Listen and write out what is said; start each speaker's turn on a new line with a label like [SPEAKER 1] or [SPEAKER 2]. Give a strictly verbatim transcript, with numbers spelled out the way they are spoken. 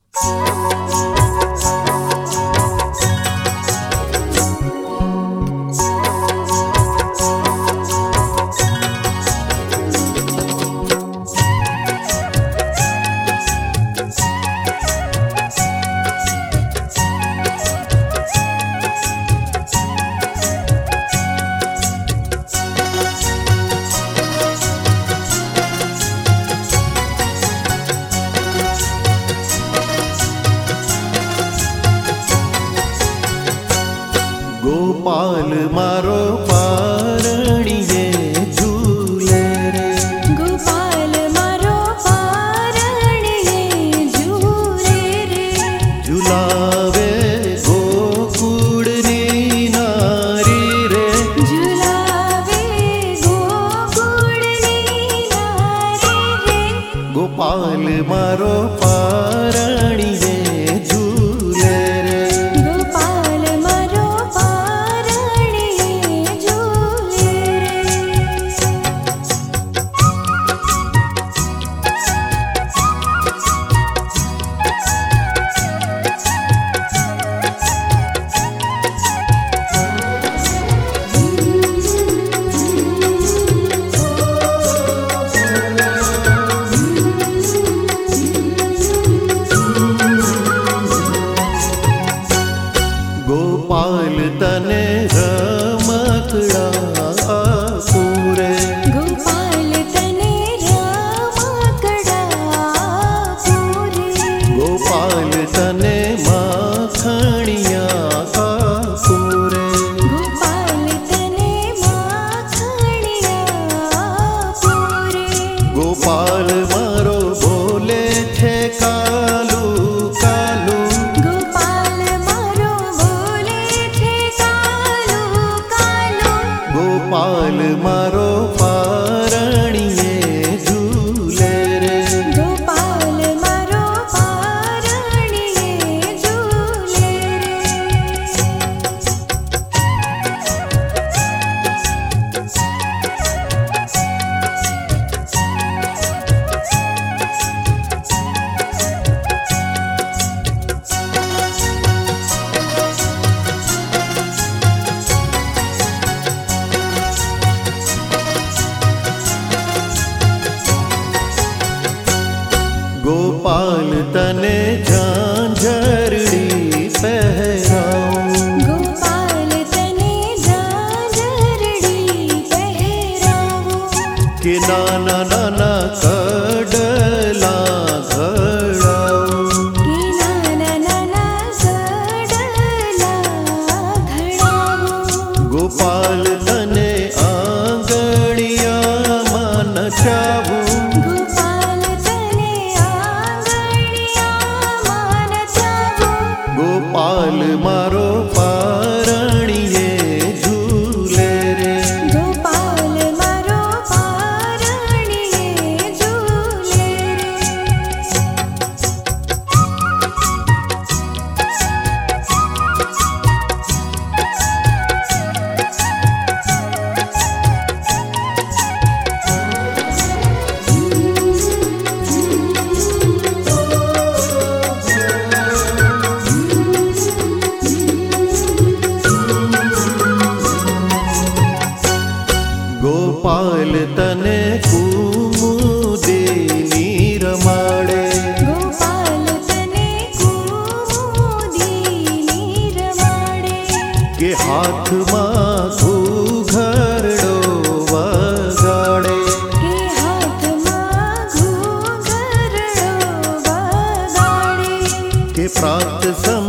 [SPEAKER 1] गोपाल मारो पारणिये झूले रे।
[SPEAKER 2] गोपाल मारो पारणिये झूले रे।
[SPEAKER 1] झुलावे गोकुळनी नारी रे।
[SPEAKER 2] झुलावे गोकुळनी नारी रे।
[SPEAKER 1] गोपाल मारो पारणिये झूले रे।
[SPEAKER 2] गोपाल मारो पारणिये झूले रे।
[SPEAKER 1] गोपाल तने रमकड़ा पूरे।
[SPEAKER 2] गोपाल तने रमकड़ा पूरे।
[SPEAKER 1] गोपाल तने माखणिया पूरे।
[SPEAKER 2] गोपाल तने माखणिया पूरे।
[SPEAKER 1] गोपाल मारो बोले छे कालू कालू।
[SPEAKER 2] गोपाल मारो बोले छे कालू कालू।
[SPEAKER 1] गोपाल मारो पारणिये झूले रे।
[SPEAKER 2] गोपाल मारो पारणिये झूले रे।
[SPEAKER 1] गोपाल तने झांझरड़ी पहराऊं।
[SPEAKER 2] गोपाल तने झांझरड़ी पहराऊं।
[SPEAKER 1] के नाना नाना कडला घड़ाऊं।
[SPEAKER 2] के नाना नाना कडला घड़ाऊं।
[SPEAKER 1] गोपाल तने आंगणिया मन चावूं।
[SPEAKER 2] गोपाल तने आंगणिया मान चावूं।
[SPEAKER 1] गोपाल मारो पारणिये झूले रे।
[SPEAKER 2] गोपाल मारो पारणिये झूले रे।
[SPEAKER 1] गोपाल तने कुमुदिनी रमाड़े।
[SPEAKER 2] गोपाल तने कुमुदिनी रमाड़े।
[SPEAKER 1] के हाथ मां घूघरड़ो वगाड़े।
[SPEAKER 2] के हाथ मां घूघरड़ो वगाड़े।
[SPEAKER 1] के प्रात